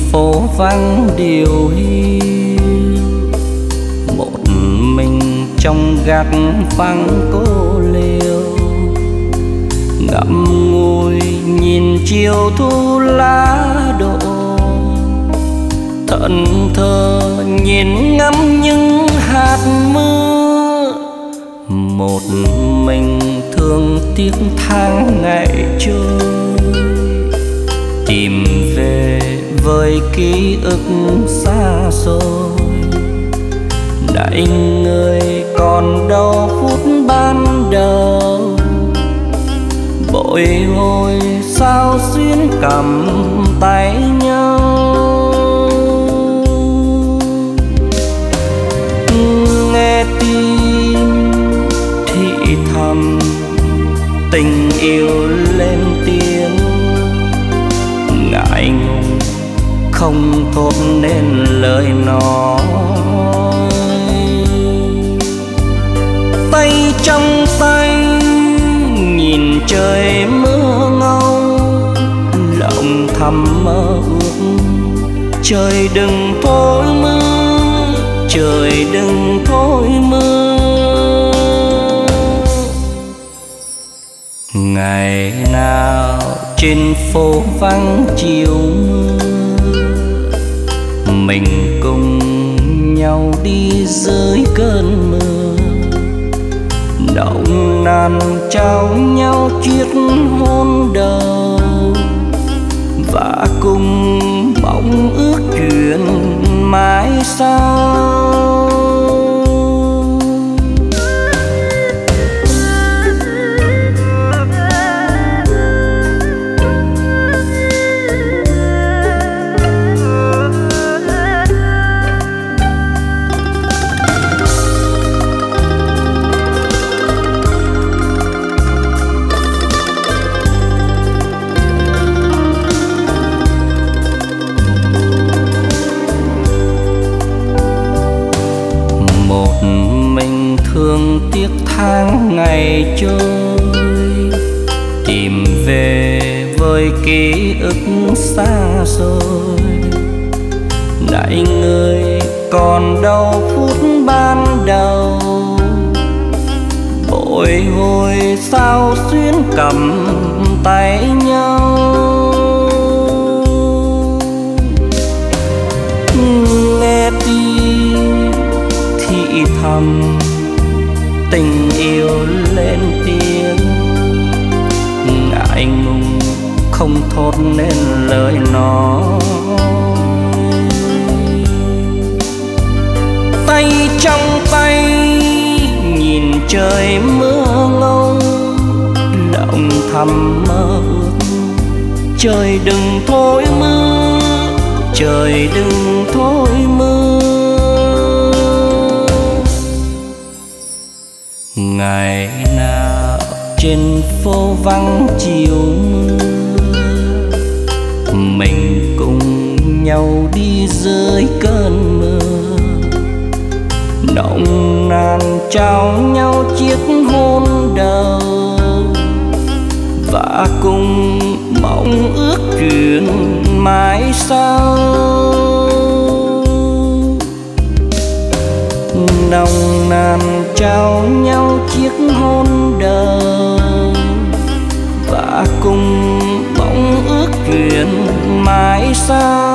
phố vắng điều hiu, một mình trong gác vắng cô liêu, ngậm ngùi nhìn chiều thu lá đổ, thẫn thờ nhìn ngắm những hạt mưa. Một mình thương tiếc tháng ngày trôi, tìm về với ký ức xa xôi. Này người còn đâu phút ban đầu, bội hồi sao xuyên cầm tay nhau. Nghe tin thì thầm tình yêu lên tiếng, ngại ngùng không thốt nên lời nói. Tay trong tay nhìn trời mưa ngâu, lòng thầm mơ ước trời đừng thôi mưa, trời đừng thôi mưa. Ngày nào trên phố vắng chiều mưa, mình cùng nhau đi dưới cơn mưa, nồng nàn trao nhau chiếc hôn đầu, và cùng mong ước chuyện mãi sau. Thương tiếc tháng ngày trôi, tìm về với ký ức xa xôi. Này người còn đâu phút ban đầu, bội hồi sao xuyên cầm tay nhau. Nghe tin thì thầm tình yêu lên tiếng, ngại ngùng không thốt nên lời nói. Tay trong tay nhìn trời mưa ngâu, lòng thầm mơ ước trời đừng thôi mưa, trời đừng thôi mưa. Ngày nào trên phố vắng chiều mưa, mình cùng nhau đi dưới cơn mưa, nồng nàn trao nhau chiếc hôn đầu, và cùng mong ước chuyện mãi sau. Nồng nàn trao nhau chiếc hôn đầu, và cùng mong ước chuyện mãi sau.